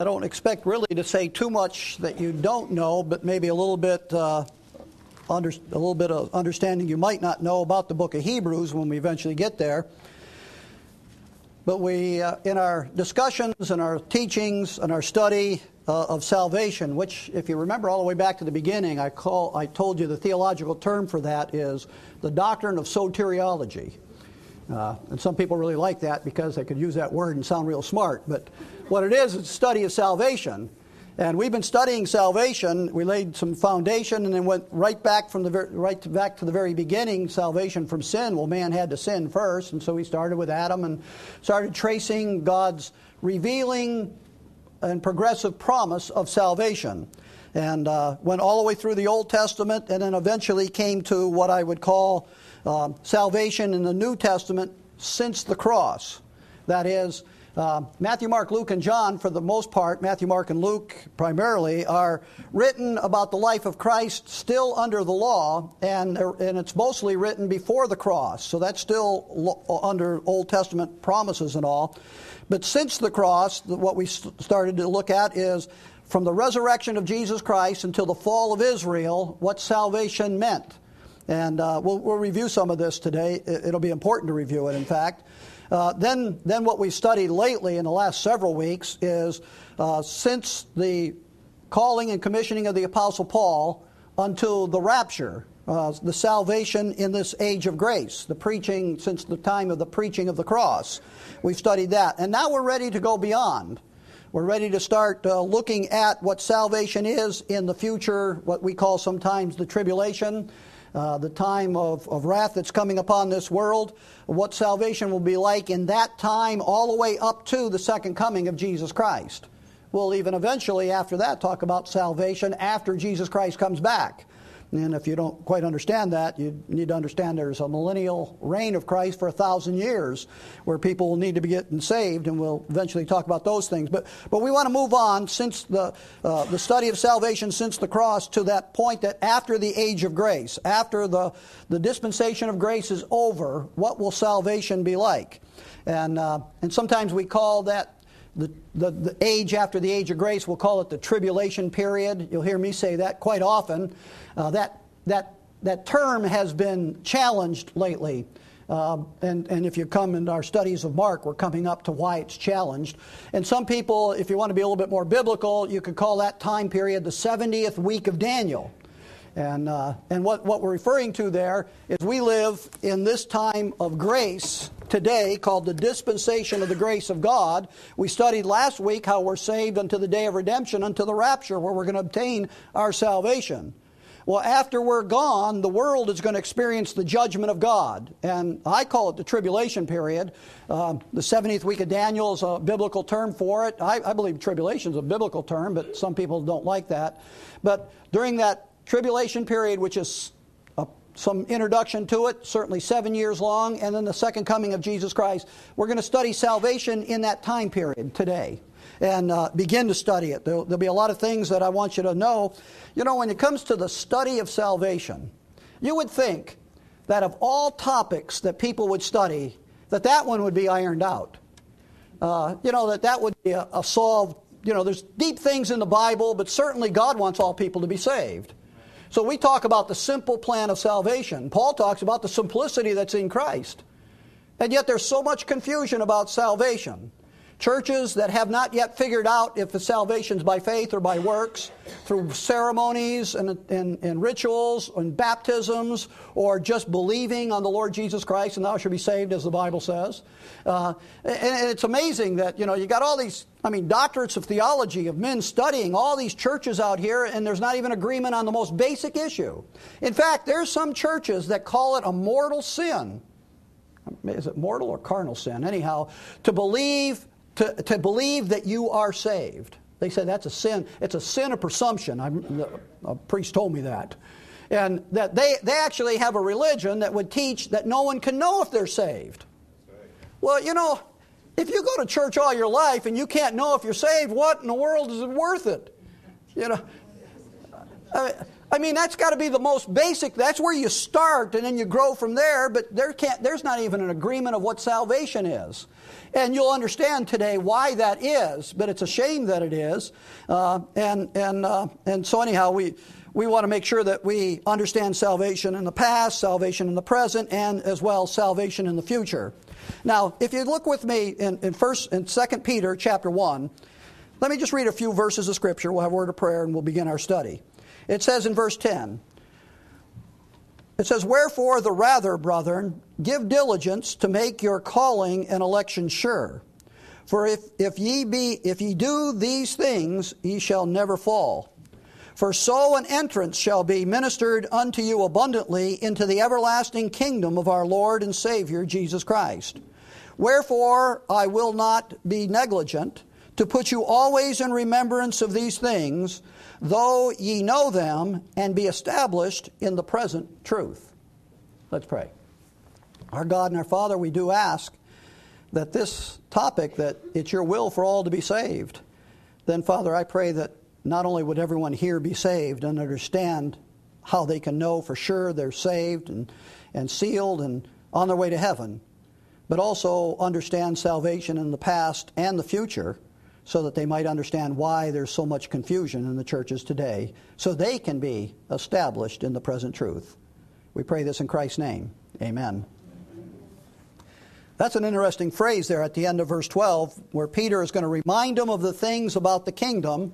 I don't expect really to say too much that you don't know, but maybe a little bit of understanding you might not know about the book of Hebrews when we eventually get there. But we, in our discussions and our teachings and our study of salvation, which, if you remember all the way back to the beginning, I told you the theological term for that is the doctrine of soteriology. And some people really like that because they could use that word and sound real smart. But what it is, it's a study of salvation. And we've been studying salvation. We laid some foundation and then went right back to the very beginning, salvation from sin. Well, man had to sin first, and so we started with Adam and started tracing God's revealing and progressive promise of salvation. And went all the way through the Old Testament and then eventually came to what I would call salvation in the New Testament since the cross. That is, Matthew, Mark, Luke, and John, for the most part, Matthew, Mark, and Luke primarily, are written about the life of Christ still under the law, and it's mostly written before the cross. So that's still under Old Testament promises and all. But since the cross, what we started to look at is from the resurrection of Jesus Christ until the fall of Israel, what salvation meant. And we'll review some of this today. It'll be important to review it, in fact. Then what we've studied lately in the last several weeks is since the calling and commissioning of the Apostle Paul until the rapture, the salvation in this age of grace, the preaching since the time of the preaching of the cross. We've studied that. And now we're ready to go beyond. We're ready to start looking at what salvation is in the future, what we call sometimes the tribulation, the time of wrath that's coming upon this world, what salvation will be like in that time all the way up to the second coming of Jesus Christ. We'll even eventually after that talk about salvation after Jesus Christ comes back. And if you don't quite understand that, you need to understand there's a millennial reign of Christ for 1,000 years where people will need to be getting saved, and we'll eventually talk about those things. But we want to move on since the study of salvation since the cross to that point that after the age of grace, after the dispensation of grace is over, what will salvation be like? And sometimes we call that the age after the age of grace, we'll call it the tribulation period. You'll hear me say that quite often. That term has been challenged lately. And if you come in our studies of Mark, we're coming up to why it's challenged. And some people, if you want to be a little bit more biblical, you could call that time period the 70th week of Daniel. And what we're referring to there is we live in this time of grace today called the dispensation of the grace of God. We studied last week how we're saved unto the day of redemption, unto the rapture, where we're going to obtain our salvation. Well, after we're gone, the world is going to experience the judgment of God. And I call it the tribulation period. The 70th week of Daniel is a biblical term for it. I believe tribulation is a biblical term, but some people don't like that. But during that tribulation period, which is some introduction to it, certainly 7 years long, and then the second coming of Jesus Christ, we're going to study salvation in that time period today and begin to study it. There'll be a lot of things that I want you to know. You know, when it comes to the study of salvation, you would think that of all topics that people would study, that one would be ironed out. That would be a solved, there's deep things in the Bible, but certainly God wants all people to be saved. So we talk about the simple plan of salvation. Paul talks about the simplicity that's in Christ. And yet there's so much confusion about salvation. Churches that have not yet figured out if the salvation is by faith or by works, through ceremonies and rituals and baptisms, or just believing on the Lord Jesus Christ and thou shalt be saved, as the Bible says. And it's amazing that, you got all these, doctorates of theology of men studying all these churches out here, and there's not even agreement on the most basic issue. In fact, there's some churches that call it a mortal sin. Is it mortal or carnal sin? Anyhow, to believe that you are saved. They say that's a sin. It's a sin of presumption. A priest told me that. And that they actually have a religion that would teach that no one can know if they're saved. Well, if you go to church all your life and you can't know if you're saved, what in the world is it worth it? I mean, that's got to be the most basic. That's where you start, and then you grow from there. But there's not even an agreement of what salvation is. And you'll understand today why that is. But it's a shame that it is. And so anyhow, we want to make sure that we understand salvation in the past, salvation in the present, and as well salvation in the future. Now, if you look with me in 2 Peter chapter 1, let me just read a few verses of Scripture. We'll have a word of prayer and we'll begin our study. It says in verse 10, it says, "Wherefore the rather, brethren, give diligence to make your calling and election sure. For if ye do these things, ye shall never fall. For so an entrance shall be ministered unto you abundantly into the everlasting kingdom of our Lord and Savior Jesus Christ. Wherefore I will not be negligent to put you always in remembrance of these things, though ye know them, and be established in the present truth." Let's pray. Our God and our Father, we do ask that this topic, that it's your will for all to be saved. Then, Father, I pray that not only would everyone here be saved and understand how they can know for sure they're saved and sealed and on their way to heaven, but also understand salvation in the past and the future, so that they might understand why there's so much confusion in the churches today, so they can be established in the present truth. We pray this in Christ's name. Amen. That's an interesting phrase there at the end of verse 12, where Peter is going to remind them of the things about the kingdom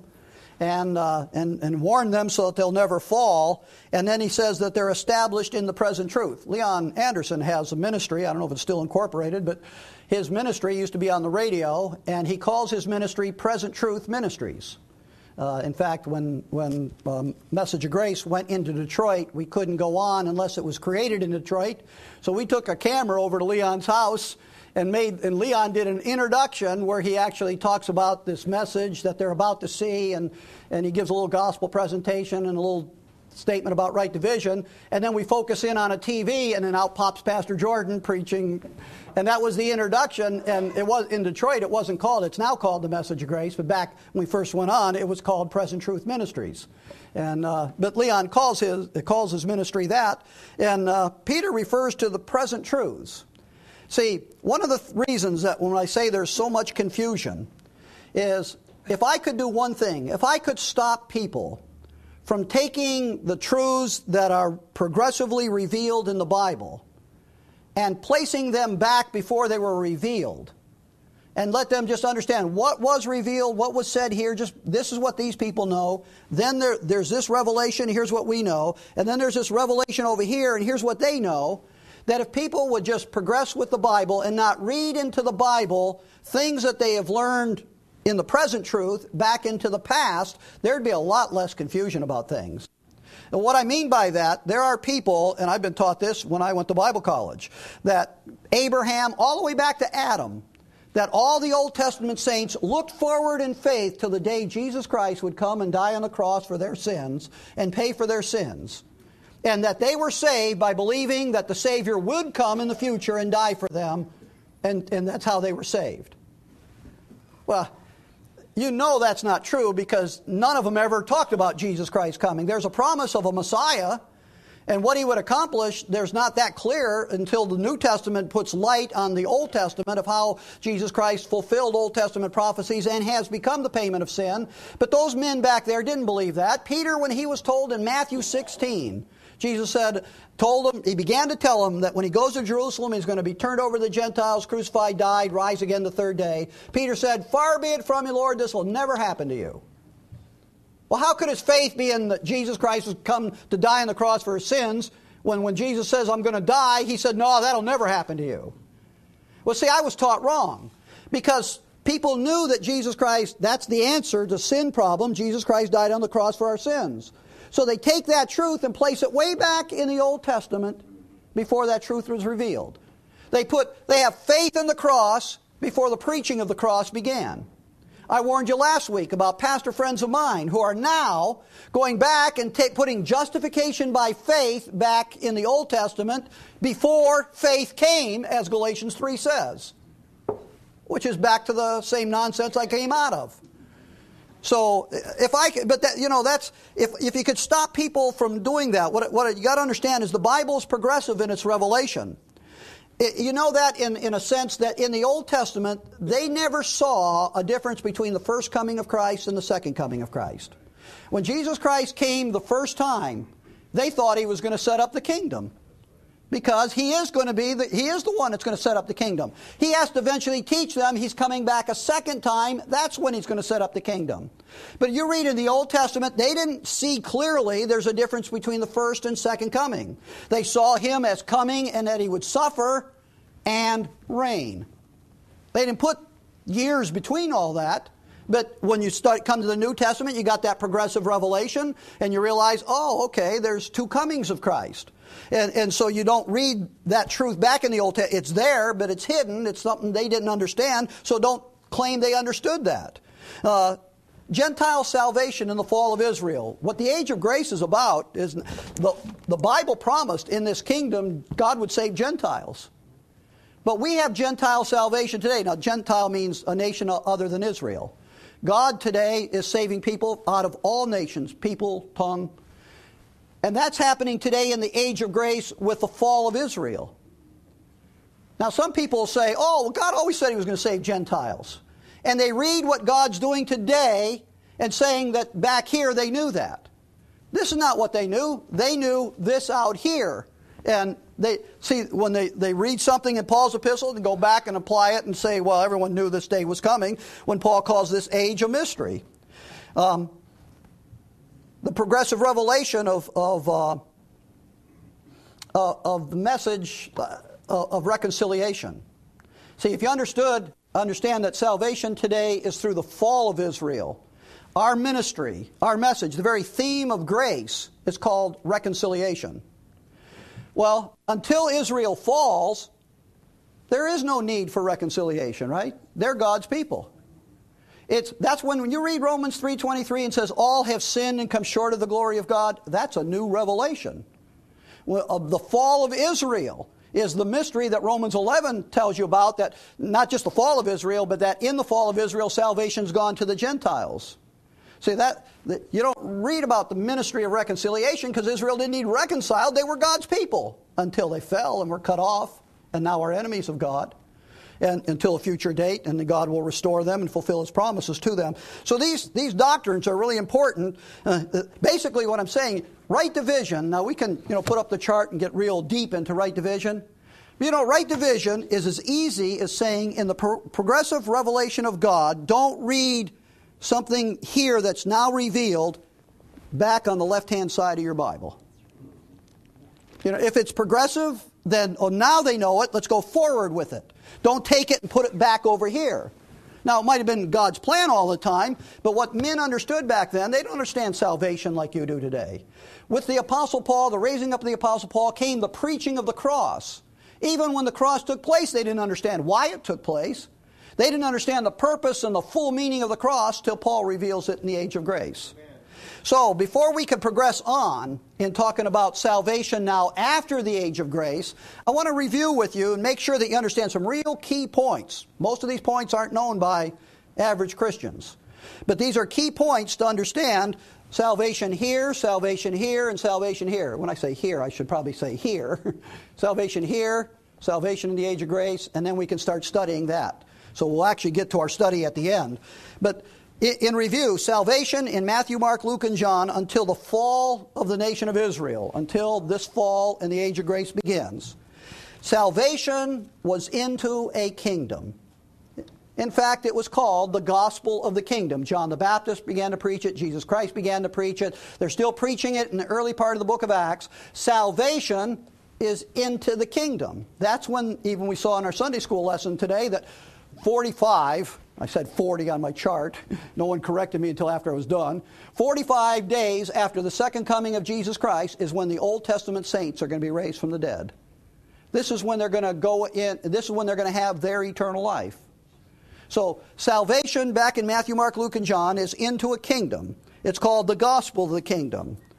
and warn them so that they'll never fall. And then he says that they're established in the present truth. Leon Anderson has a ministry. I don't know if it's still incorporated, but his ministry used to be on the radio, and he calls his ministry Present Truth Ministries. In fact, when Message of Grace went into Detroit, we couldn't go on unless it was created in Detroit. So we took a camera over to Leon's house, and Leon did an introduction where he actually talks about this message that they're about to see, and he gives a little gospel presentation and a little statement about right division, and then we focus in on a TV, and then out pops Pastor Jordan preaching, and that was the introduction. And it was in Detroit. It wasn't called. It's now called the Message of Grace, but back when we first went on, it was called Present Truth Ministries. And but Leon calls his ministry that, and Peter refers to the present truths. See, one of the reasons that when I say there's so much confusion is if I could do one thing, if I could stop people from taking the truths that are progressively revealed in the Bible and placing them back before they were revealed, and let them just understand what was revealed, what was said here, just this is what these people know, then there's this revelation, here's what we know, and then there's this revelation over here, and here's what they know. That if people would just progress with the Bible and not read into the Bible things that they have learned in the present truth back into the past, there'd be a lot less confusion about things. And what I mean by that, there are people, and I've been taught this when I went to Bible college, that Abraham, all the way back to Adam, that all the Old Testament saints looked forward in faith till the day Jesus Christ would come and die on the cross for their sins and pay for their sins. And that they were saved by believing that the Savior would come in the future and die for them, and that's how they were saved. Well, you know that's not true, because none of them ever talked about Jesus Christ coming. There's a promise of a Messiah, and what he would accomplish, there's not that clear until the New Testament puts light on the Old Testament of how Jesus Christ fulfilled Old Testament prophecies and has become the payment of sin. But those men back there didn't believe that. Peter, when he was told in Matthew 16, Jesus he began to tell him that when he goes to Jerusalem, he's going to be turned over to the Gentiles, crucified, died, rise again the third day. Peter said, "Far be it from you, Lord, this will never happen to you." Well, how could his faith be in that Jesus Christ would come to die on the cross for his sins, when Jesus says, "I'm going to die," he said, "No, that'll never happen to you"? Well, see, I was taught wrong, because people knew that Jesus Christ, that's the answer to sin problem. Jesus Christ died on the cross for our sins. So they take that truth and place it way back in the Old Testament before that truth was revealed. They have faith in the cross before the preaching of the cross began. I warned you last week about pastor friends of mine who are now going back and putting justification by faith back in the Old Testament before faith came, as Galatians 3 says, which is back to the same nonsense I came out of. So if I could, but that, that's, if you could stop people from doing that, what you got to understand is the Bible is progressive in its revelation. You know that in a sense that in the Old Testament, they never saw a difference between the first coming of Christ and the second coming of Christ. When Jesus Christ came the first time, they thought he was going to set up the kingdom. Because he is going to be, he is the one that's going to set up the kingdom. He has to eventually teach them he's coming back a second time. That's when he's going to set up the kingdom. But you read in the Old Testament, they didn't see clearly there's a difference between the first and second coming. They saw him as coming and that he would suffer and reign. They didn't put years between all that. But when you come to the New Testament, you got that progressive revelation, and you realize, oh, okay, there's two comings of Christ. And so you don't read that truth back in the Old Testament. It's there, but it's hidden. It's something they didn't understand, so don't claim they understood that. Gentile salvation in the fall of Israel. What the age of grace is about is the Bible promised in this kingdom God would save Gentiles. But we have Gentile salvation today. Now, Gentile means a nation other than Israel. God today is saving people out of all nations, people, tongue. And that's happening today in the age of grace with the fall of Israel. Now some people say, oh, well, God always said he was going to save Gentiles. And they read what God's doing today and saying that back here they knew that. This is not what they knew. They knew this out here. And they see when they read something in Paul's epistle and go back and apply it and say, well, everyone knew this day was coming, when Paul calls this age a mystery. The progressive revelation of the message of reconciliation. See, if you understand that salvation today is through the fall of Israel. Our ministry, our message, the very theme of grace is called reconciliation. Well, until Israel falls, there is no need for reconciliation, right? They're God's people. That's when you read Romans 3:23 and says, all have sinned and come short of the glory of God, that's a new revelation. The fall of Israel is the mystery that Romans 11 tells you about, that not just the fall of Israel, but that in the fall of Israel, salvation's gone to the Gentiles. See, that you don't read about the ministry of reconciliation because Israel didn't need reconciled. They were God's people until they fell and were cut off and now are enemies of God. And until a future date, and God will restore them and fulfill His promises to them. So these doctrines are really important. Basically what I'm saying, right division, now we can put up the chart and get real deep into right division. Right division is as easy as saying in the progressive revelation of God, don't read something here that's now revealed back on the left-hand side of your Bible. If it's progressive, then now they know it, let's go forward with it. Don't take it and put it back over here. Now, it might have been God's plan all the time, but what men understood back then, they don't understand salvation like you do today. With the Apostle Paul, the raising up of the Apostle Paul, came the preaching of the cross. Even when the cross took place, they didn't understand why it took place. They didn't understand the purpose and the full meaning of the cross till Paul reveals it in the age of grace. Amen. So, before we can progress on in talking about salvation now after the age of grace, I want to review with you and make sure that you understand some real key points. Most of these points aren't known by average Christians. But these are key points to understand salvation here, and salvation here. When I say here, I should probably say here. Salvation here, salvation in the age of grace, and then we can start studying that. So we'll actually get to our study at the end. But in review, salvation in Matthew, Mark, Luke, and John until the fall of the nation of Israel, until this fall and the age of grace begins. Salvation was into a kingdom. In fact, it was called the gospel of the kingdom. John the Baptist began to preach it. Jesus Christ began to preach it. They're still preaching it in the early part of the book of Acts. Salvation is into the kingdom. That's when, even we saw in our Sunday school lesson today, that 45, I said 40 on my chart. No one corrected me until after I was done. 45 days after the second coming of Jesus Christ is when the Old Testament saints are going to be raised from the dead. This is when they're going to go in, this is when they're going to have their eternal life. So salvation back in Matthew, Mark, Luke, and John is into a kingdom. It's called the gospel of the kingdom.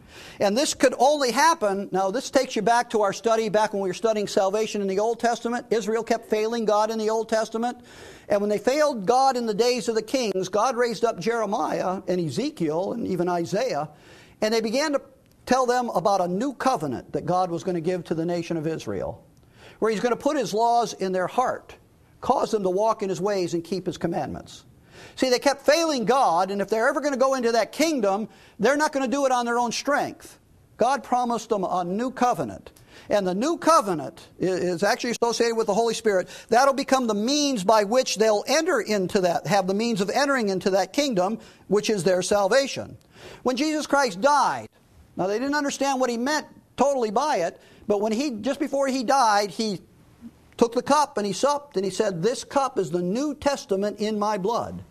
And this could only happen, now this takes you back to our study back when we were studying salvation in the Old Testament. Israel kept failing God in the Old Testament. And when they failed God in the days of the kings, God raised up Jeremiah and Ezekiel and even Isaiah. And they began to tell them about a new covenant that God was going to give to the nation of Israel, where He's going to put His laws in their heart, cause them to walk in His ways and keep His commandments. See, they kept failing God, and if they're ever going to go into that kingdom, they're not going to do it on their own strength. God promised them a new covenant. And the new covenant is actually associated with the Holy Spirit. That'll become the means by which they'll enter into that, have the means of entering into that kingdom, which is their salvation. When Jesus Christ died, now they didn't understand what He meant totally by it, but when just before He died, He took the cup and He supped and He said, "This cup is the New Testament in my blood."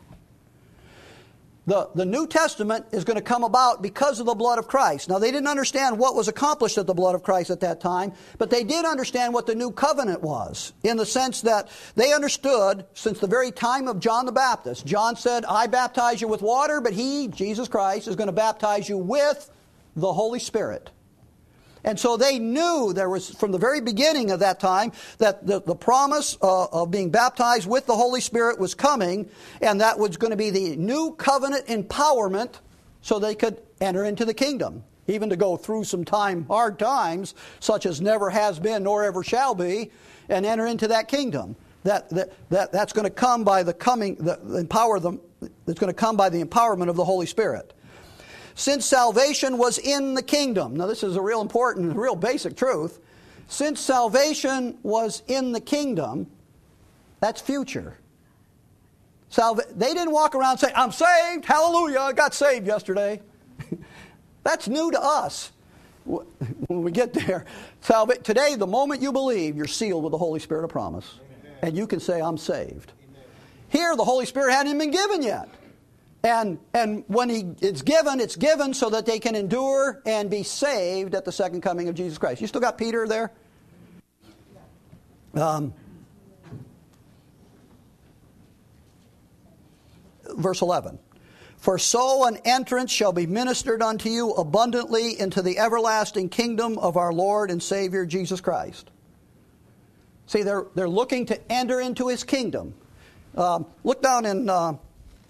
The New Testament is going to come about because of the blood of Christ. Now, they didn't understand what was accomplished at the blood of Christ at that time, but they did understand what the new covenant was, in the sense that they understood since the very time of John the Baptist. John said, "I baptize you with water, but He, Jesus Christ, is going to baptize you with the Holy Spirit." And so they knew there was, from the very beginning of that time, that the promise of being baptized with the Holy Spirit was coming, and that was going to be the new covenant empowerment so they could enter into the kingdom, even to go through some hard times, such as never has been nor ever shall be, and enter into that kingdom. That's going to come by it's going to come by the empowerment of the Holy Spirit. Since salvation was in the kingdom. Now this is a real important, real basic truth. Since salvation was in the kingdom, that's future. They didn't walk around saying, "I'm saved, hallelujah, I got saved yesterday." That's new to us when we get there. Today, the moment you believe, you're sealed with the Holy Spirit of promise. Amen. And you can say, "I'm saved." Amen. Here, the Holy Spirit hadn't even been given yet. And when it's given so that they can endure and be saved at the second coming of Jesus Christ. You still got Peter there? Verse 11. "For so an entrance shall be ministered unto you abundantly into the everlasting kingdom of our Lord and Savior Jesus Christ." See, they're looking to enter into His kingdom. Look down in...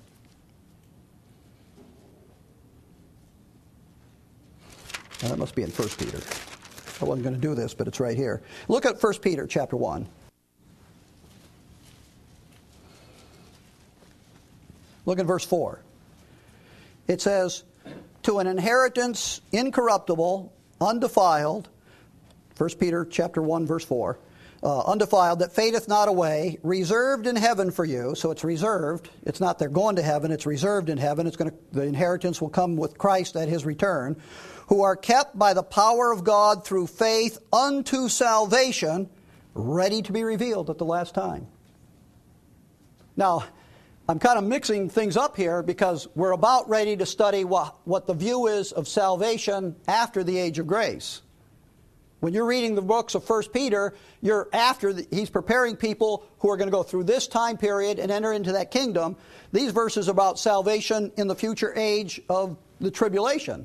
that must be in 1 Peter. I wasn't going to do this, but it's right here. Look at 1 Peter chapter 1. Look at verse 4. It says, "To an inheritance incorruptible, undefiled," 1 Peter chapter 1, verse 4, "undefiled, that fadeth not away, reserved in heaven for you." So it's reserved. It's not they're going to heaven. It's reserved in heaven. The inheritance will come with Christ at His return. "Who are kept by the power of God through faith unto salvation, ready to be revealed at the last time." Now, I'm kind of mixing things up here because we're about ready to study what the view is of salvation after the age of grace. When you're reading the books of 1 Peter, he's preparing people who are going to go through this time period and enter into that kingdom. These verses are about salvation in the future age of the tribulation.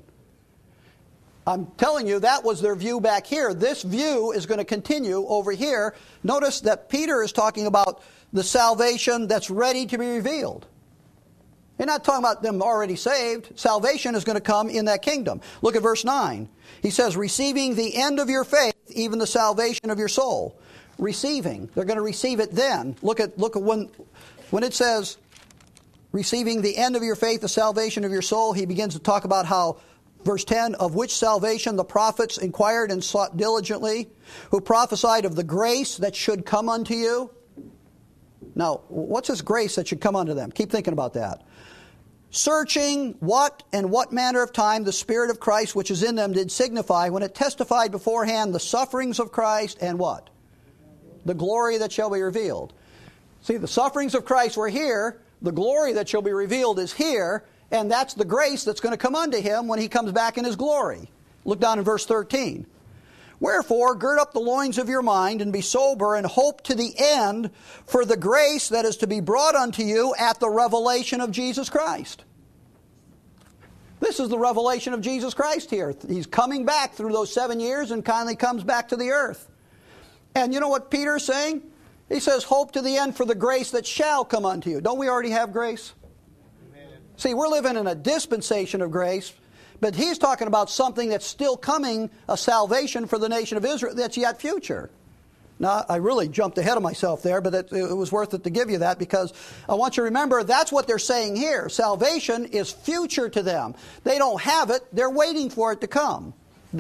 I'm telling you, that was their view back here. This view is going to continue over here. Notice that Peter is talking about the salvation that's ready to be revealed. He's not talking about them already saved. Salvation is going to come in that kingdom. Look at verse 9. He says, "Receiving the end of your faith, even the salvation of your soul." Receiving. They're going to receive it then. Look at when it says, "Receiving the end of your faith, the salvation of your soul," he begins to talk about how, verse 10, "Of which salvation the prophets inquired and sought diligently, who prophesied of the grace that should come unto you." Now, what's this grace that should come unto them? Keep thinking about that. "Searching what manner of time the Spirit of Christ which is in them did signify, when it testified beforehand the sufferings of Christ and" what? "The glory that shall be revealed." See, the sufferings of Christ were here. The glory that shall be revealed is here. And that's the grace that's going to come unto Him when He comes back in His glory. Look down in verse 13. "Wherefore, gird up the loins of your mind, and be sober, and hope to the end for the grace that is to be brought unto you at the revelation of Jesus Christ." this is the revelation of Jesus Christ here. He's coming back through those 7 years and kindly comes back to the earth. And you know what Peter's saying? He says, hope to the end for the grace that shall come unto you. Don't we already have grace? Amen. See, we're living in a dispensation of grace, but he's talking about something that's still coming, a salvation for the nation of Israel that's yet future. Now, I really jumped ahead of myself there, but it was worth it to give you that, because I want you to remember that's what they're saying here. Salvation is future to them. They don't have it. They're waiting for it to come.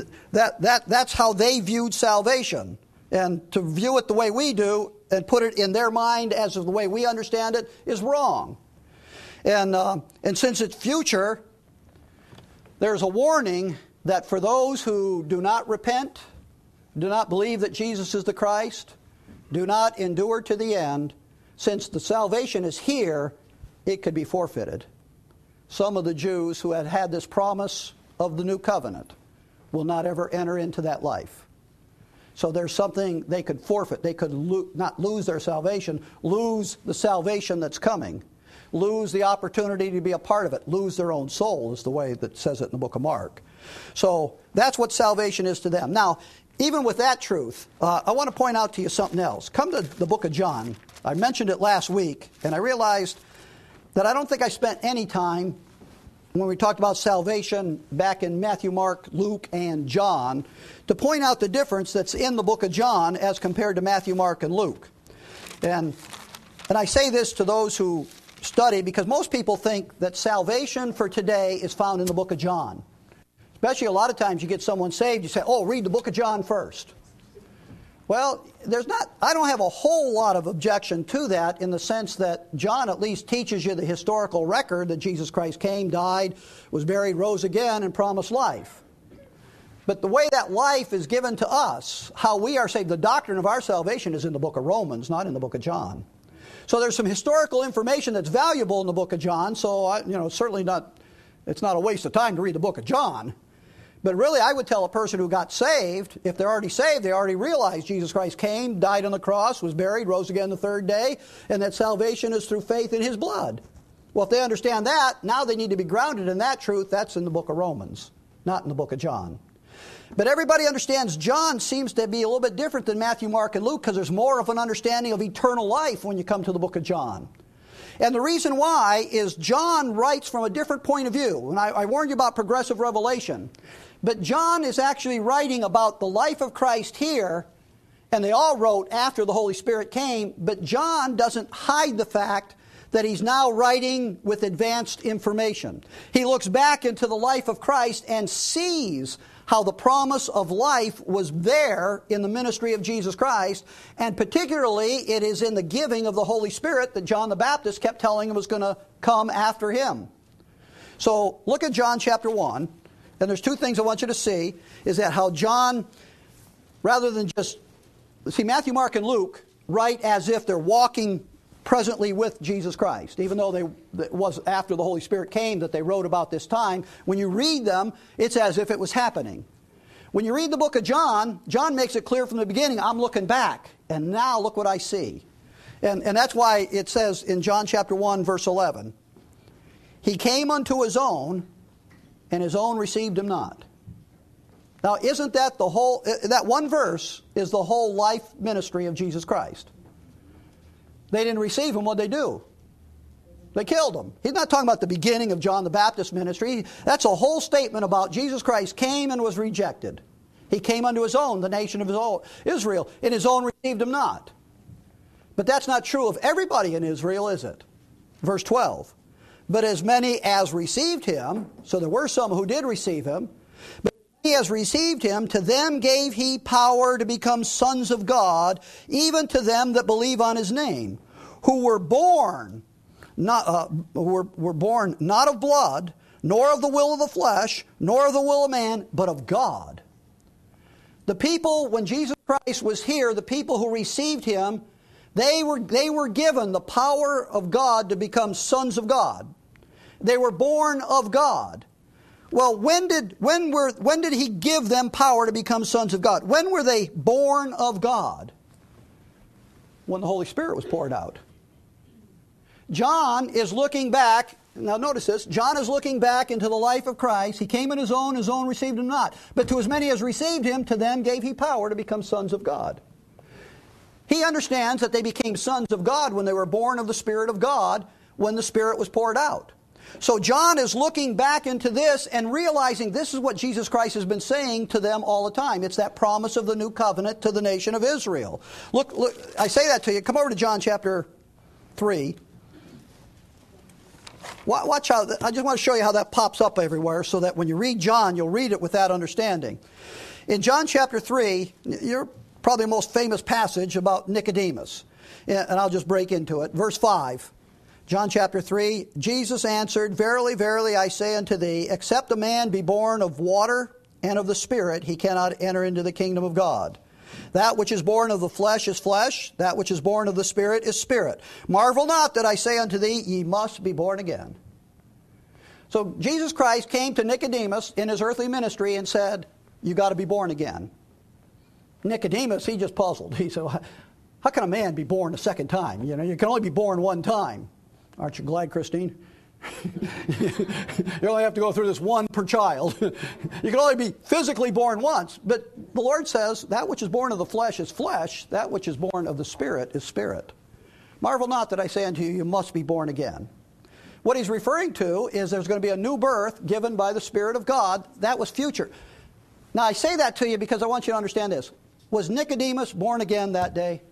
That's how they viewed salvation. And to view it the way we do and put it in their mind as of the way we understand it is wrong. And since it's future, there's a warning that for those who do not repent, do not believe that Jesus is the Christ, do not endure to the end, since the salvation is here, it could be forfeited. Some of the Jews who had had this promise of the new covenant will not ever enter into that life. So there's something they could forfeit. They could not lose their salvation, lose the salvation that's coming, lose the opportunity to be a part of it, lose their own soul, is the way that says it in the book of Mark. So that's what salvation is to them. Now, even with that truth, I want to point out to you something else. Come to the book of John. I mentioned it last week, and I realized that I don't think I spent any time when we talked about salvation back in Matthew, Mark, Luke, and John, to point out the difference that's in the book of John as compared to Matthew, Mark, and Luke. And I say this to those who study, because most people think that salvation for today is found in the book of John. Especially a lot of times you get someone saved, you say, oh, read the book of John first. Well, I don't have a whole lot of objection to that, in the sense that John at least teaches you the historical record that Jesus Christ came, died, was buried, rose again, and promised life. But the way that life is given to us, how we are saved, the doctrine of our salvation is in the book of Romans, not in the book of John. So there's some historical information that's valuable in the book of John, so certainly it's not a waste of time to read the book of John. But really, I would tell a person who got saved, if they're already saved, they already realize Jesus Christ came, died on the cross, was buried, rose again the third day, and that salvation is through faith in His blood. Well, if they understand that, now they need to be grounded in that truth. That's in the book of Romans, not in the book of John. But everybody understands John seems to be a little bit different than Matthew, Mark, and Luke, because there's more of an understanding of eternal life when you come to the book of John. And the reason why is John writes from a different point of view. And I warned you about progressive revelation. But John is actually writing about the life of Christ here, and they all wrote after the Holy Spirit came, but John doesn't hide the fact that he's now writing with advanced information. He looks back into the life of Christ and sees how the promise of life was there in the ministry of Jesus Christ, and particularly it is in the giving of the Holy Spirit that John the Baptist kept telling him was going to come after him. So look at John chapter 1. And there's two things I want you to see, is that how John, rather than just, see, Matthew, Mark, and Luke write as if they're walking presently with Jesus Christ, even though it was after the Holy Spirit came that they wrote about this time. When you read them, it's as if it was happening. When you read the book of John, John makes it clear from the beginning, I'm looking back, and now look what I see. And that's why it says in John chapter 1, verse 11, He came unto His own, and His own received Him not. Now, isn't that that one verse is the whole life ministry of Jesus Christ? They didn't receive Him, what'd they do? They killed Him. He's not talking about the beginning of John the Baptist ministry. That's a whole statement about Jesus Christ came and was rejected. He came unto His own, the nation of His own, Israel, and His own received Him not. But that's not true of everybody in Israel, is it? Verse 12. But as many as received Him, so there were some who did receive Him, but as many as received Him, to them gave He power to become sons of God, even to them that believe on His name, who were born not of blood, nor of the will of the flesh, nor of the will of man, but of God. The people, when Jesus Christ was here, the people who received Him, they were given the power of God to become sons of God. They were born of God. Well, when did He give them power to become sons of God? When were they born of God? When the Holy Spirit was poured out. John is looking back now notice this, John is looking back into the life of Christ. He came in his own received him not. But to as many as received him, to them gave he power to become sons of God. He understands that they became sons of God when they were born of the Spirit of God, when the Spirit was poured out. So John is looking back into this and realizing this is what Jesus Christ has been saying to them all the time. It's that promise of the new covenant to the nation of Israel. Look, I say that to you. Come over to John chapter 3. Watch how, I just want to show you how that pops up everywhere so that when you read John, you'll read it with that understanding. In John chapter 3, you're probably the most famous passage about Nicodemus. And I'll just break into it. Verse 5. John chapter 3, Jesus answered, Verily, verily, I say unto thee, except a man be born of water and of the Spirit, he cannot enter into the kingdom of God. That which is born of the flesh is flesh, that which is born of the Spirit is spirit. Marvel not that I say unto thee, ye must be born again. So Jesus Christ came to Nicodemus in his earthly ministry and said, you got to be born again. Nicodemus, he just puzzled. He said, how can a man be born a second time? You know, you can only be born one time. Aren't you glad, Christine? You only have to go through this one per child. You can only be physically born once. But the Lord says, that which is born of the flesh is flesh, that which is born of the Spirit is spirit. Marvel not that I say unto you, you must be born again. What he's referring to is there's going to be a new birth given by the Spirit of God. That was future. Now, I say that to you because I want you to understand this. Was Nicodemus born again that day?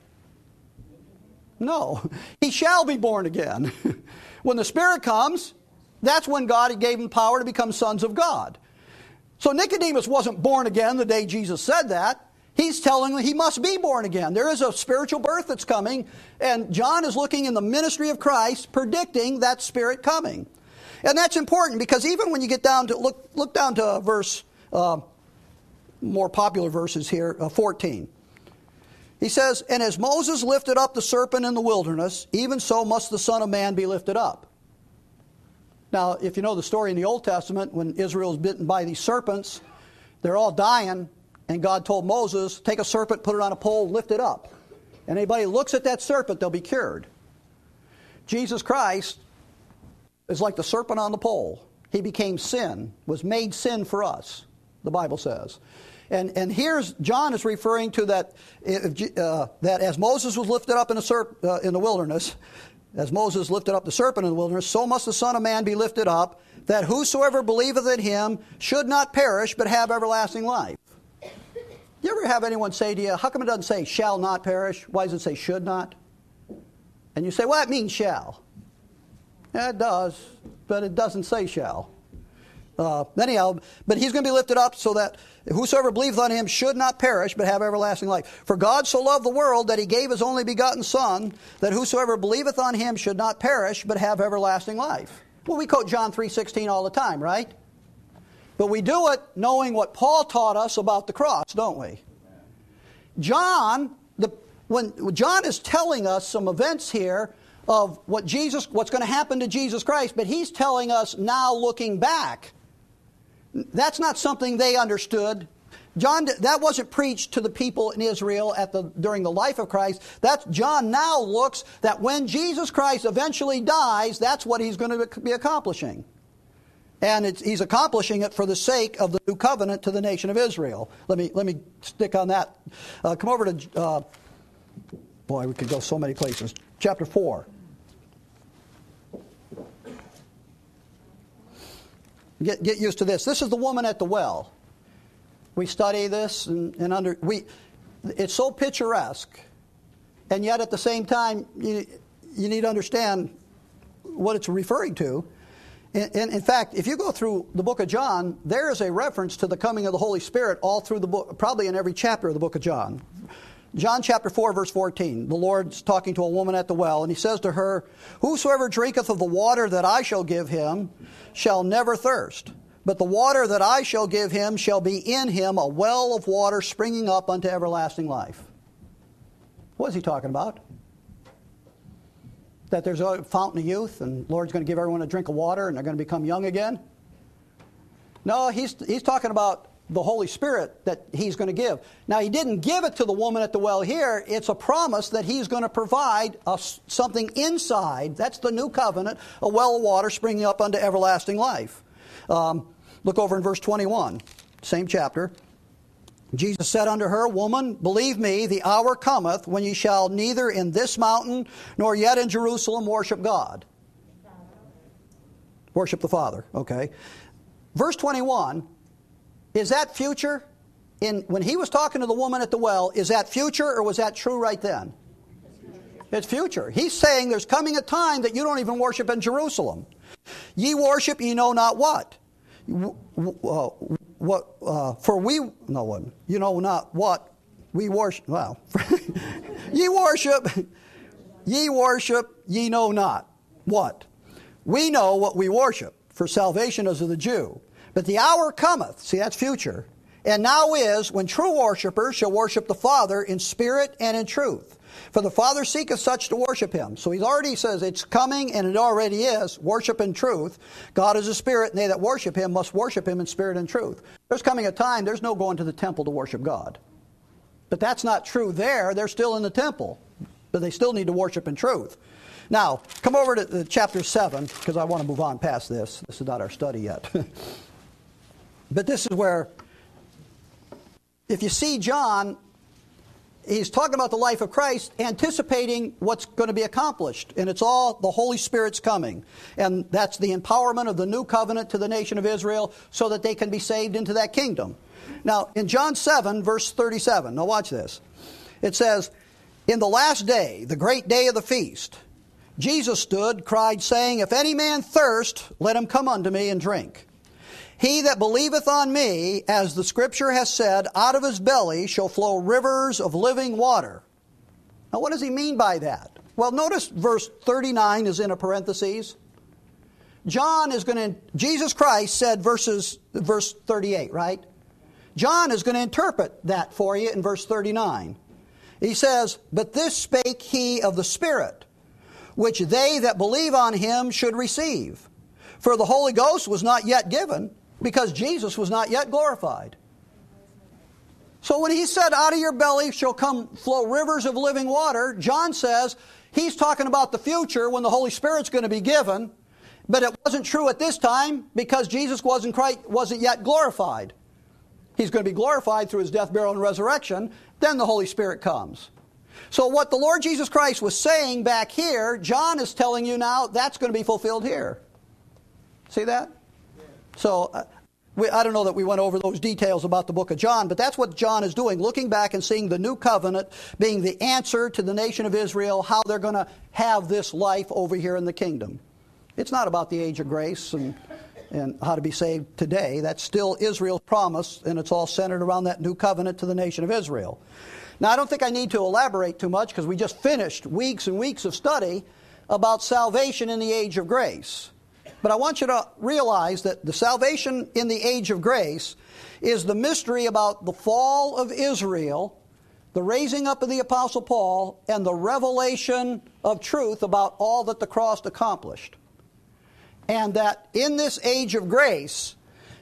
No. He shall be born again. When the Spirit comes, that's when God gave him power to become sons of God. So Nicodemus wasn't born again the day Jesus said that. He's telling him he must be born again. There is a spiritual birth that's coming, and John is looking in the ministry of Christ, predicting that Spirit coming. And that's important because even when you get down to, look down to verse, more popular verses here, 14. He says, and as Moses lifted up the serpent in the wilderness, even so must the Son of Man be lifted up. Now, if you know the story in the Old Testament, when Israel is bitten by these serpents, they're all dying, and God told Moses, take a serpent, put it on a pole, lift it up. And anybody who looks at that serpent, they'll be cured. Jesus Christ is like the serpent on the pole. He became sin, was made sin for us, the Bible says. And here's, John is referring to that as Moses was lifted up in the wilderness, as Moses lifted up the serpent in the wilderness, so must the Son of Man be lifted up, that whosoever believeth in him should not perish, but have everlasting life. You ever have anyone say to you, how come it doesn't say shall not perish? Why does it say should not? And you say, well, that means shall. Yeah, it does, but it doesn't say shall. Anyhow, but he's going to be lifted up so that whosoever believeth on him should not perish, but have everlasting life. For God so loved the world that he gave his only begotten Son, that whosoever believeth on him should not perish, but have everlasting life. Well, we quote John 3:16 all the time, right? But we do it knowing what Paul taught us about the cross, don't we? When John is telling us some events here of what's going to happen to Jesus Christ, but he's telling us now looking back. That's not something they understood. That wasn't preached to the people in Israel during the life of Christ. John now looks that when Jesus Christ eventually dies, that's what he's going to be accomplishing. And he's accomplishing it for the sake of the new covenant to the nation of Israel. Let me stick on that. Come over to, boy, we could go so many places. Chapter 4. Get used to this. This is the woman at the well. We study this it's so picturesque, and yet at the same time you need to understand what it's referring to. In fact, if you go through the book of John, there is a reference to the coming of the Holy Spirit all through the book, probably in every chapter of the book of John. John chapter 4, verse 14, the Lord's talking to a woman at the well, and he says to her, whosoever drinketh of the water that I shall give him shall never thirst, but the water that I shall give him shall be in him a well of water springing up unto everlasting life. What is he talking about? That there's a fountain of youth, and the Lord's going to give everyone a drink of water, and they're going to become young again? No, he's talking about the Holy Spirit that he's going to give. Now, he didn't give it to the woman at the well here. It's a promise that he's going to provide something inside. That's the new covenant, a well of water springing up unto everlasting life. Look over in verse 21, same chapter. Jesus said unto her, Woman, believe me, the hour cometh when ye shall neither in this mountain nor yet in Jerusalem worship God. Worship the Father, okay. Verse 21, is that future? When he was talking to the woman at the well, is that future or was that true right then? It's future. He's saying there's coming a time that you don't even worship in Jerusalem. Ye worship ye know not what. For we, no one, you know not what we worship. Well, ye worship, ye know not what. We know what we worship, for salvation is of the Jew. But the hour cometh, see that's future, and now is when true worshipers shall worship the Father in spirit and in truth. For the Father seeketh such to worship him. So he already says it's coming, and it already is, worship in truth. God is a spirit, and they that worship him must worship him in spirit and truth. There's coming a time, there's no going to the temple to worship God. But that's not true there. They're still in the temple. But they still need to worship in truth. Now, come over to chapter 7, because I want to move on past this. This is not our study yet. But this is where, if you see John, he's talking about the life of Christ, anticipating what's going to be accomplished. And it's all the Holy Spirit's coming. And that's the empowerment of the new covenant to the nation of Israel so that they can be saved into that kingdom. Now, in John 7, verse 37, now watch this. It says, In the last day, the great day of the feast, Jesus stood, cried, saying, If any man thirst, let him come unto me and drink. He that believeth on me, as the Scripture has said, out of his belly shall flow rivers of living water. Now what does he mean by that? Well, notice verse 39 is in a parenthesis. Jesus Christ said verse 38, right? John is going to interpret that for you in verse 39. He says, But this spake he of the Spirit, which they that believe on him should receive. For the Holy Ghost was not yet given, because Jesus was not yet glorified. So when he said, out of your belly shall come flow rivers of living water, John says he's talking about the future when the Holy Spirit's going to be given, but it wasn't true at this time because Jesus wasn't yet glorified. He's going to be glorified through his death, burial, and resurrection. Then the Holy Spirit comes. So what the Lord Jesus Christ was saying back here, John is telling you now that's going to be fulfilled here. See that? So I don't know that we went over those details about the book of John, but that's what John is doing, looking back and seeing the new covenant being the answer to the nation of Israel, how they're going to have this life over here in the kingdom. It's not about the age of grace and how to be saved today. That's still Israel's promise, and it's all centered around that new covenant to the nation of Israel. Now, I don't think I need to elaborate too much because we just finished weeks and weeks of study about salvation in the age of grace. But I want you to realize that the salvation in the age of grace is the mystery about the fall of Israel, the raising up of the Apostle Paul, and the revelation of truth about all that the cross accomplished. And that in this age of grace,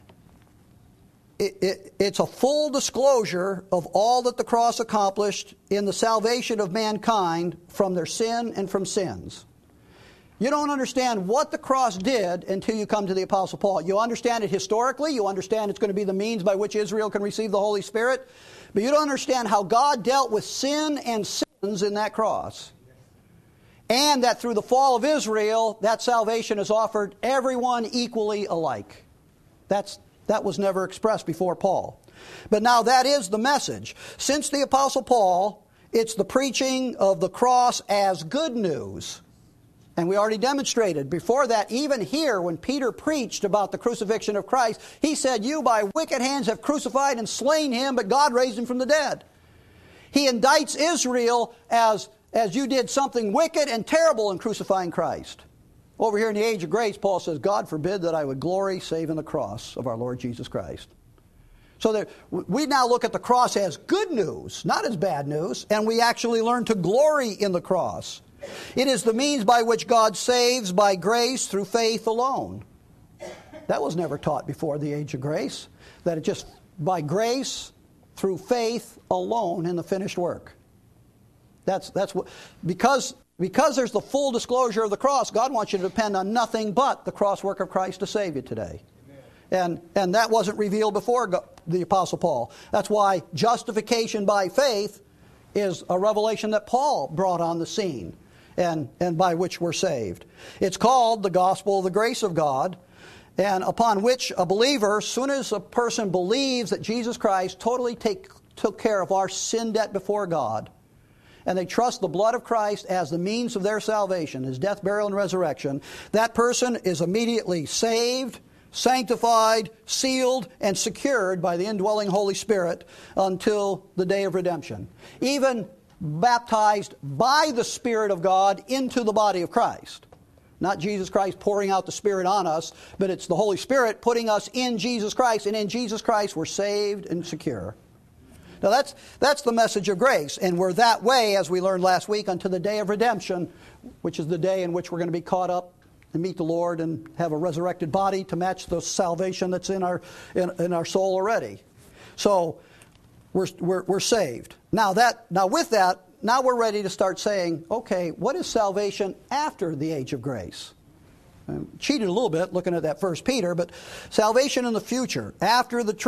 it's a full disclosure of all that the cross accomplished in the salvation of mankind from their sin and from sins. You don't understand what the cross did until you come to the Apostle Paul. You understand it historically. You understand it's going to be the means by which Israel can receive the Holy Spirit. But you don't understand how God dealt with sin and sins in that cross. And that through the fall of Israel, that salvation is offered everyone equally alike. That was never expressed before Paul. But now that is the message. Since the Apostle Paul, it's the preaching of the cross as good news. And we already demonstrated before that, even here when Peter preached about the crucifixion of Christ, he said, you by wicked hands have crucified and slain him, but God raised him from the dead. He indicts Israel as you did something wicked and terrible in crucifying Christ. Over here in the age of grace, Paul says, God forbid that I would glory save in the cross of our Lord Jesus Christ. So we now look at the cross as good news, not as bad news, and we actually learn to glory in the cross. It is the means by which God saves by grace through faith alone. That was never taught before the age of grace, that it just by grace through faith alone in the finished work. That's what, because there's the full disclosure of the cross, God wants you to depend on nothing but the cross work of Christ to save you today. And that wasn't revealed before the Apostle Paul. That's why justification by faith is a revelation that Paul brought on the scene, and by which we're saved. It's called the gospel of the grace of God, and upon which a believer, as soon as a person believes that Jesus Christ totally took care of our sin debt before God, and they trust the blood of Christ as the means of their salvation, His death, burial, and resurrection, that person is immediately saved, sanctified, sealed, and secured by the indwelling Holy Spirit until the day of redemption. Even baptized by the Spirit of God into the body of Christ. Not Jesus Christ pouring out the Spirit on us, but it's the Holy Spirit putting us in Jesus Christ, and in Jesus Christ we're saved and secure. Now that's the message of grace, and we're that way, as we learned last week, unto the day of redemption, which is the day in which we're going to be caught up and meet the Lord and have a resurrected body to match the salvation that's in our soul already. So we're saved. Now with that, now we're ready to start saying, okay, what is salvation after the age of grace? I cheated a little bit looking at that 1 Peter, but salvation in the future, after the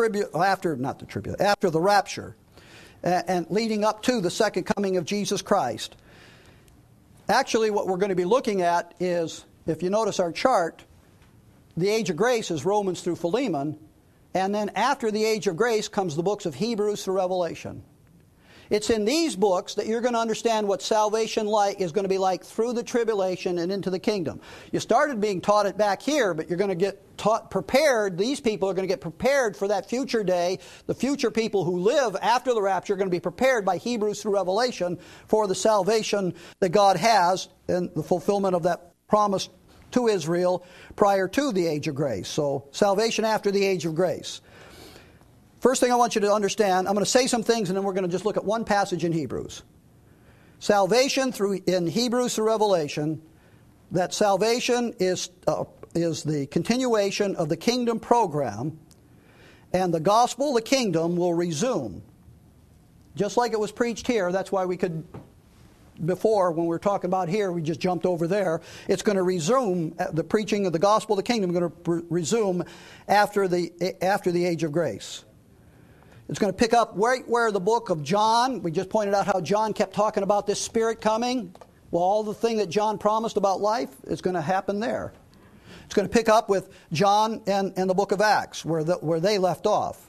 rapture, and leading up to the second coming of Jesus Christ. Actually, what we're going to be looking at is, if you notice our chart, the age of grace is Romans through Philemon, and then after the age of grace comes the books of Hebrews through Revelation. It's in these books that you're going to understand what salvation is going to be like through the tribulation and into the kingdom. You started being taught it back here, but you're going to get prepared. These people are going to get prepared for that future day. The future people who live after the rapture are going to be prepared by Hebrews through Revelation for the salvation that God has and the fulfillment of that promise to Israel prior to the age of grace. So salvation after the age of grace. First thing I want you to understand, I'm going to say some things and then we're going to just look at one passage in Hebrews. Salvation in Hebrews through Revelation, that salvation is the continuation of the kingdom program, and the gospel of the kingdom will resume. Just like it was preached here, that's why we could, before, when we were talking about here, we just jumped over there. It's going to resume, the preaching of the gospel of the kingdom is going to resume after the age of grace. It's going to pick up right where the book of John, we just pointed out how John kept talking about this Spirit coming. Well, all the thing that John promised about life is going to happen there. It's going to pick up with John and the book of Acts, where they left off.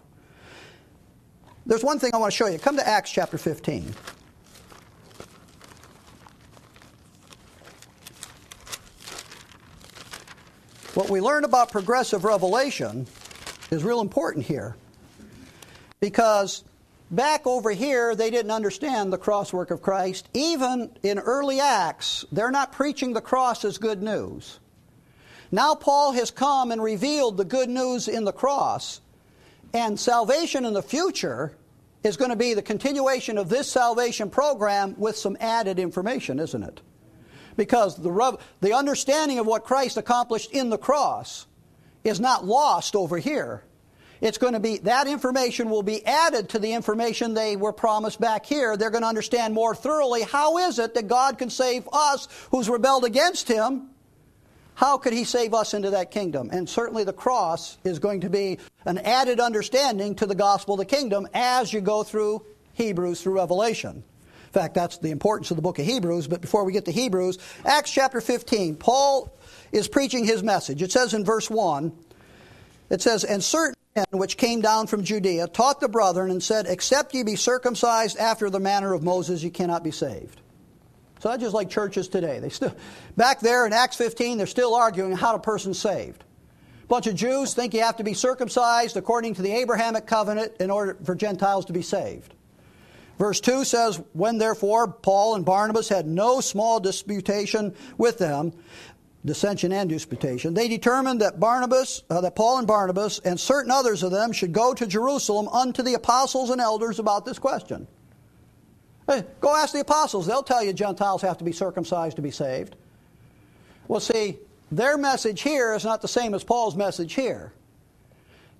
There's one thing I want to show you. Come to Acts chapter 15. What we learn about progressive revelation is real important here. Because back over here, they didn't understand the cross work of Christ. Even in early Acts, they're not preaching the cross as good news. Now Paul has come and revealed the good news in the cross. And salvation in the future is going to be the continuation of this salvation program with some added information, isn't it? Because the understanding of what Christ accomplished in the cross is not lost over here. It's going to be, that information will be added to the information they were promised back here. They're going to understand more thoroughly, how is it that God can save us who's rebelled against Him? How could He save us into that kingdom? And certainly the cross is going to be an added understanding to the gospel of the kingdom as you go through Hebrews through Revelation. In fact, that's the importance of the book of Hebrews. But before we get to Hebrews, Acts chapter 15, Paul is preaching his message. It says in verse 1, it says, "And certain men which came down from Judea taught the brethren and said, Except ye be circumcised after the manner of Moses, ye cannot be saved." So that's just like churches today. They still, back there in Acts 15, they're still arguing how a person's saved. A bunch of Jews think you have to be circumcised according to the Abrahamic covenant in order for Gentiles to be saved. Verse 2 says, "When therefore Paul and Barnabas had no small disputation with them," dissension and disputation, "they determined that Paul and Barnabas and certain others of them should go to Jerusalem unto the apostles and elders about this question." Hey, go ask the apostles. They'll tell you Gentiles have to be circumcised to be saved. Well, see, their message here is not the same as Paul's message here.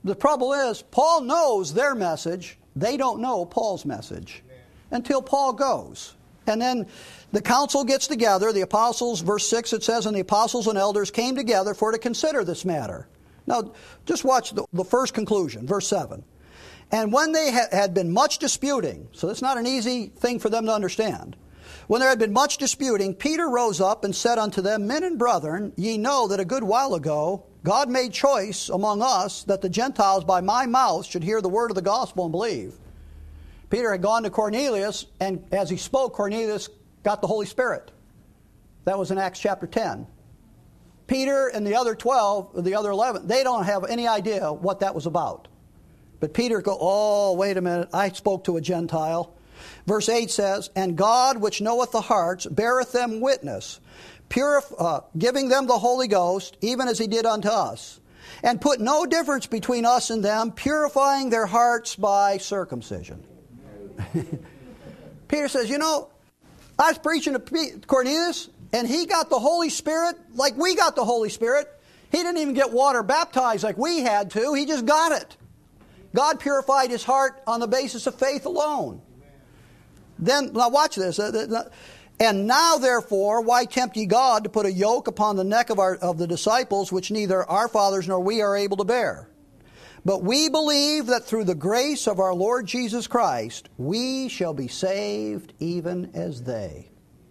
The trouble is, Paul knows their message. They don't know Paul's message until Paul goes. And then the council gets together. The apostles, verse 6, it says, and the apostles and elders came together for to consider this matter. Now, just watch the first conclusion, verse 7. And when they had been much disputing, so that's not an easy thing for them to understand. When there had been much disputing, Peter rose up and said unto them, Men and brethren, ye know that a good while ago God made choice among us that the Gentiles by my mouth should hear the word of the gospel and believe. Peter had gone to Cornelius, and as he spoke, Cornelius got the Holy Spirit. That was in Acts chapter 10. Peter and the other 12, the other 11, they don't have any idea what that was about. But Peter goes, oh, wait a minute, I spoke to a Gentile. Verse 8 says, And God, which knoweth the hearts, beareth them witness, giving them the Holy Ghost, even as he did unto us, and put no difference between us and them, purifying their hearts by circumcision. Peter says, you know, I was preaching to Cornelius, and he got the Holy Spirit like we got the Holy Spirit. He didn't even get water baptized like we had to. He just got it. God purified his heart on the basis of faith alone. Then, now watch this. And now, therefore, why tempt ye God to put a yoke upon the neck of the disciples, which neither our fathers nor we are able to bear? But we believe that through the grace of our Lord Jesus Christ, we shall be saved even as they.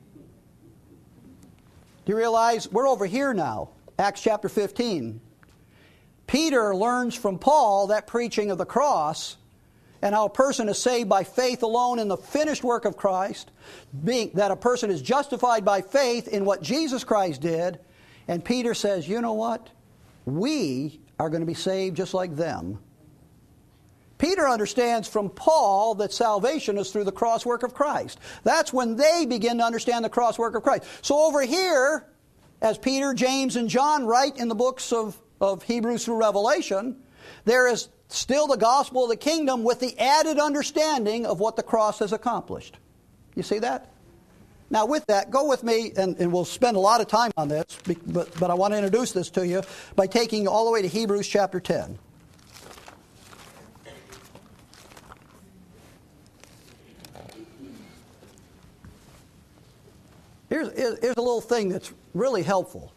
Do you realize we're over here now, Acts chapter 15. Peter learns from Paul that preaching of the cross and how a person is saved by faith alone in the finished work of Christ, being that a person is justified by faith in what Jesus Christ did. And Peter says, you know what? We are going to be saved just like them. Peter understands from Paul that salvation is through the cross work of Christ. That's when they begin to understand the cross work of Christ. So over here, as Peter, James, and John write in the books of Hebrews through Revelation, there is still the gospel of the kingdom with the added understanding of what the cross has accomplished. You see that? Now with that, go with me, and we'll spend a lot of time on this, but I want to introduce this to you by taking you all the way to Hebrews chapter 10. Here's a little thing that's really helpful.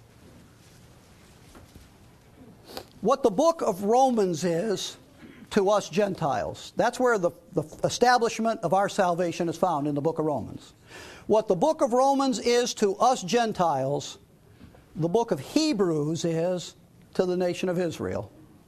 What the book of Romans is to us Gentiles, that's where the establishment of our salvation is found, in the book of Romans. What the book of Romans is to us Gentiles, the book of Hebrews is to the nation of Israel.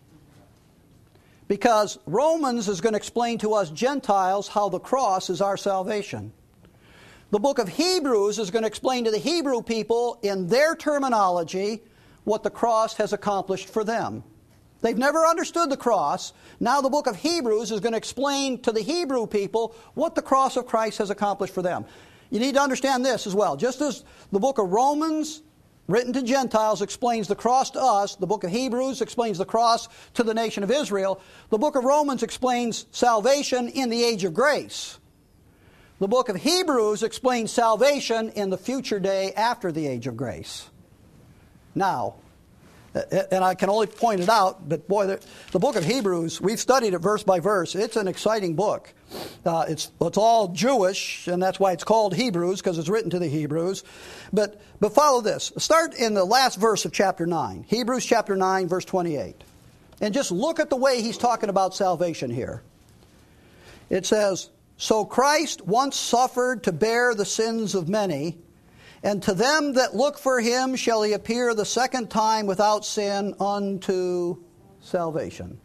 Because Romans is going to explain to us Gentiles how the cross is our salvation. The book of Hebrews is going to explain to the Hebrew people in their terminology what the cross has accomplished for them. They've never understood the cross. Now the book of Hebrews is going to explain to the Hebrew people what the cross of Christ has accomplished for them. You need to understand this as well. Just as the book of Romans, written to Gentiles, explains the cross to us, the book of Hebrews explains the cross to the nation of Israel, the book of Romans explains salvation in the age of grace. The book of Hebrews explains salvation in the future day after the age of grace. Now, and I can only point it out, but boy, the book of Hebrews, we've studied it verse by verse. It's an exciting book. It's all Jewish, and that's why it's called Hebrews, because it's written to the Hebrews. But follow this. Start in the last verse of chapter 9. Hebrews chapter 9, verse 28. And just look at the way he's talking about salvation here. It says, So Christ once suffered to bear the sins of many, and to them that look for him shall he appear the second time without sin unto salvation.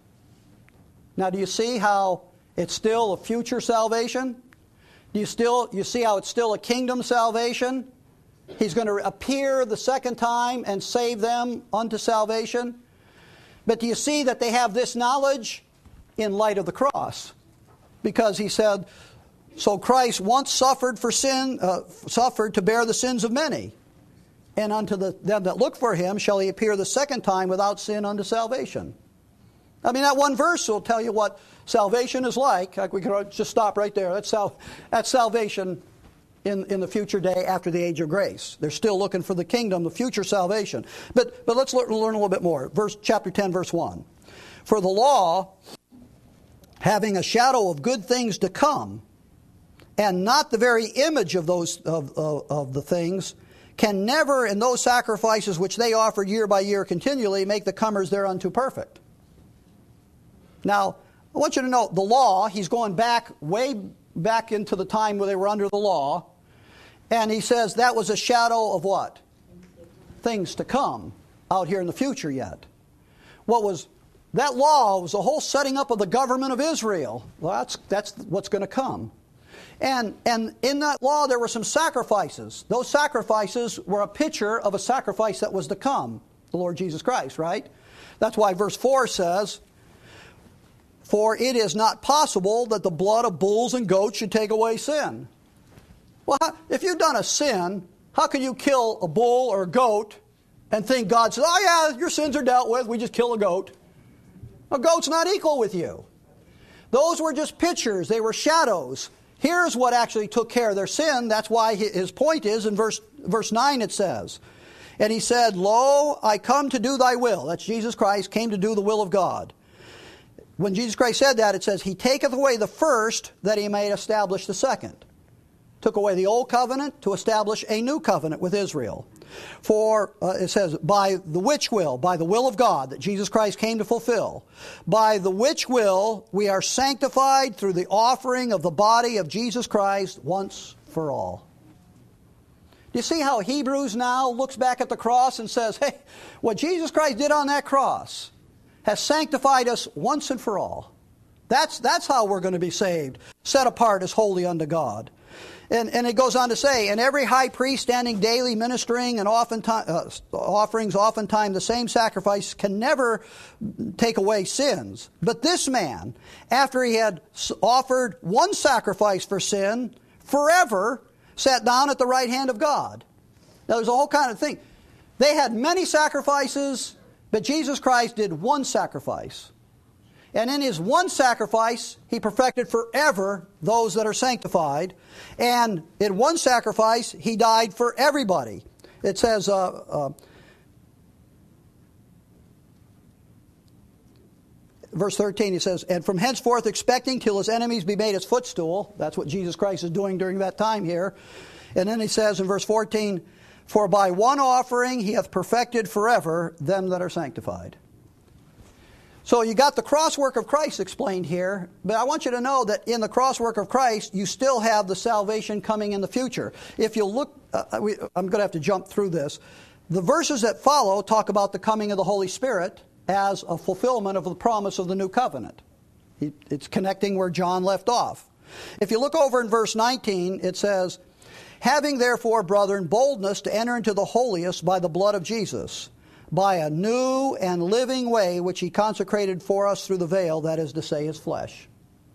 Now, do you see how it's still a future salvation? You see how it's still a kingdom salvation? He's going to appear the second time and save them unto salvation. But do you see that they have this knowledge in light of the cross? Because he said, so Christ once suffered for sin, suffered to bear the sins of many. And unto them that look for him shall he appear the second time without sin unto salvation. I mean, that one verse will tell you what salvation is like. We could just stop right there. That's salvation in the future day after the age of grace. They're still looking for the kingdom, the future salvation. But let's learn a little bit more. Chapter 10, verse 1. For the law, having a shadow of good things to come, and not the very image of those of the things, can never, in those sacrifices which they offered year by year continually, make the comers thereunto perfect. Now, I want you to know, the law, he's going back, way back into the time where they were under the law, and he says that was a shadow of what? Things to come, out here in the future yet. That law was the whole setting up of the government of Israel. Well, that's what's going to come. And in that law there were some sacrifices. Those sacrifices were a picture of a sacrifice that was to come, the Lord Jesus Christ, right? That's why verse 4 says, "For it is not possible that the blood of bulls and goats should take away sin." Well, if you've done a sin, how can you kill a bull or a goat and think God says, "Oh yeah, your sins are dealt with, we just kill a goat"? A goat's not equal with you. Those were just pictures, they were shadows. Here's what actually took care of their sin. That's why his point is in verse 9 it says, "And he said, Lo, I come to do thy will." That's Jesus Christ, came to do the will of God. When Jesus Christ said that, it says, "He taketh away the first, that he may establish the second." Took away the old covenant to establish a new covenant with Israel. For, it says, by the will of God, that Jesus Christ came to fulfill. By the which will we are sanctified through the offering of the body of Jesus Christ once for all. Do you see how Hebrews now looks back at the cross and says, hey, what Jesus Christ did on that cross has sanctified us once and for all. That's how we're going to be saved, set apart as holy unto God. And it goes on to say, "And every high priest standing daily ministering and offerings, oftentimes the same sacrifice, can never take away sins. But this man, after he had offered one sacrifice for sin, forever sat down at the right hand of God." Now there's a whole kind of thing. They had many sacrifices, but Jesus Christ did one sacrifice. And in his one sacrifice, he perfected forever those that are sanctified. And in one sacrifice, he died for everybody. It says, verse 13, he says, "And from henceforth expecting till his enemies be made his footstool." That's what Jesus Christ is doing during that time here. And then he says in verse 14, "For by one offering he hath perfected forever them that are sanctified." So you got the crosswork of Christ explained here, but I want you to know that in the crosswork of Christ, you still have the salvation coming in the future. If you look, I'm going to have to jump through this. The verses that follow talk about the coming of the Holy Spirit as a fulfillment of the promise of the new covenant. It's connecting where John left off. If you look over in verse 19, it says, "Having therefore, brethren, boldness to enter into the holiest by the blood of Jesus, by a new and living way which he consecrated for us through the veil, that is to say, his flesh."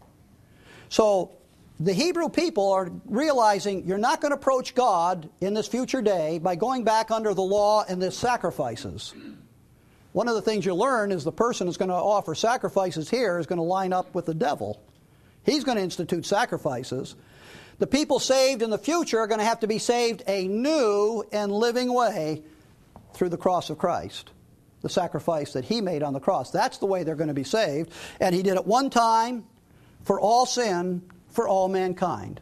So the Hebrew people are realizing you're not going to approach God in this future day by going back under the law and the sacrifices. One of the things you learn is the person who's going to offer sacrifices here is going to line up with the devil. He's going to institute sacrifices. The people saved in the future are going to have to be saved a new and living way through the cross of Christ, the sacrifice that he made on the cross. That's the way they're going to be saved. And he did it one time for all sin, for all mankind.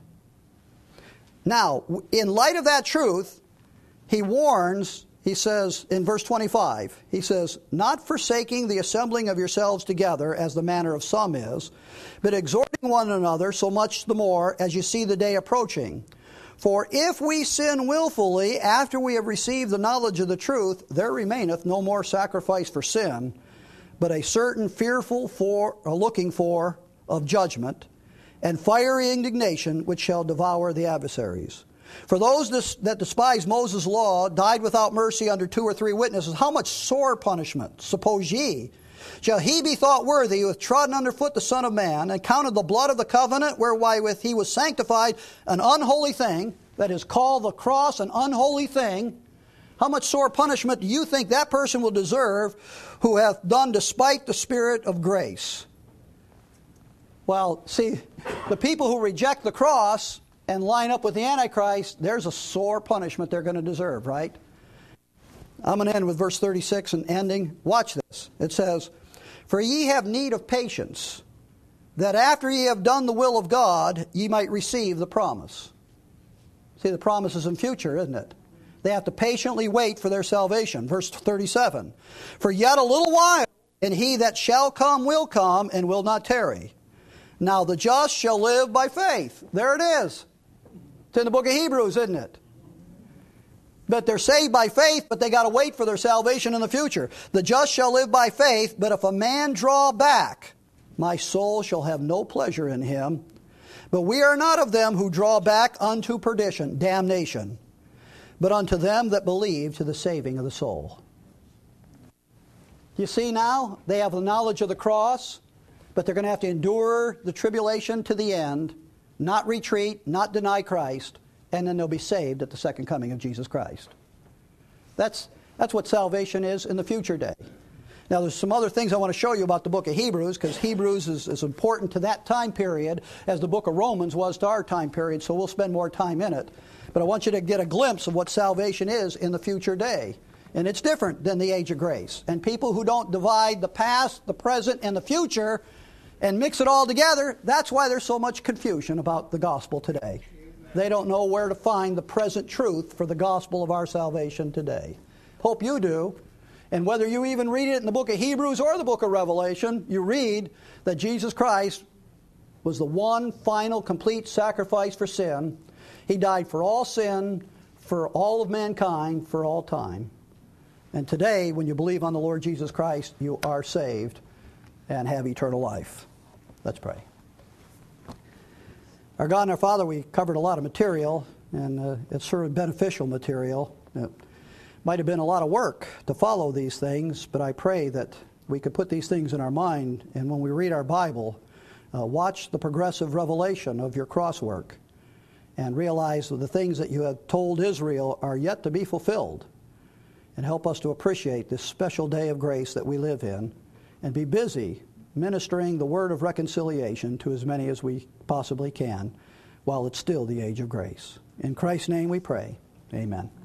Now, in light of that truth, he warns, he says in verse 25, he says, "Not forsaking the assembling of yourselves together, as the manner of some is, but exhorting one another, so much the more as you see the day approaching. For if we sin willfully after we have received the knowledge of the truth, there remaineth no more sacrifice for sin, but a certain looking for of judgment, and fiery indignation which shall devour the adversaries. For those that despise Moses' law died without mercy under 2 or 3 witnesses. How much sore punishment, suppose ye, shall he be thought worthy who hath trodden under foot the Son of Man, and counted the blood of the covenant wherewith he was sanctified an unholy thing," that is, called the cross an unholy thing. How much sore punishment do you think that person will deserve who hath done despite the Spirit of grace? Well, see, the people who reject the cross and line up with the Antichrist, there's a sore punishment they're going to deserve, right? I'm going to end with verse 36 and ending. Watch this. It says, For ye have need of patience, that after ye have done the will of God, ye might receive the promise. See, the promise is in future, isn't it? They have to patiently wait for their salvation. Verse 37. For yet a little while, and he that shall come will come, and will not tarry. Now the just shall live by faith. There it is. It's in the book of Hebrews, isn't it? But they're saved by faith, but they got to wait for their salvation in the future. The just shall live by faith, but if a man draw back, my soul shall have no pleasure in him. But we are not of them who draw back unto perdition, damnation, but unto them that believe to the saving of the soul. You see now, they have the knowledge of the cross, but they're going to have to endure the tribulation to the end, not retreat, not deny Christ, and then they'll be saved at the second coming of Jesus Christ. That's what salvation is in the future day. Now, there's some other things I want to show you about the book of Hebrews, because Hebrews is as important to that time period as the book of Romans was to our time period, so we'll spend more time in it. But I want you to get a glimpse of what salvation is in the future day. And it's different than the age of grace. And people who don't divide the past, the present, and the future and mix it all together, that's why there's so much confusion about the gospel today. They don't know where to find the present truth for the gospel of our salvation today. Hope you do. And whether you even read it in the book of Hebrews or the book of Revelation, you read that Jesus Christ was the one final complete sacrifice for sin. He died for all sin, for all of mankind, for all time. And today, when you believe on the Lord Jesus Christ, you are saved and have eternal life. Let's pray. Our God and our Father, we covered a lot of material, and it's sort of beneficial material. It might have been a lot of work to follow these things, but I pray that we could put these things in our mind, and when we read our Bible, watch the progressive revelation of your crosswork and realize that the things that you have told Israel are yet to be fulfilled, and help us to appreciate this special day of grace that we live in and be busy ministering the word of reconciliation to as many as we possibly can while it's still the age of grace. In Christ's name we pray. Amen.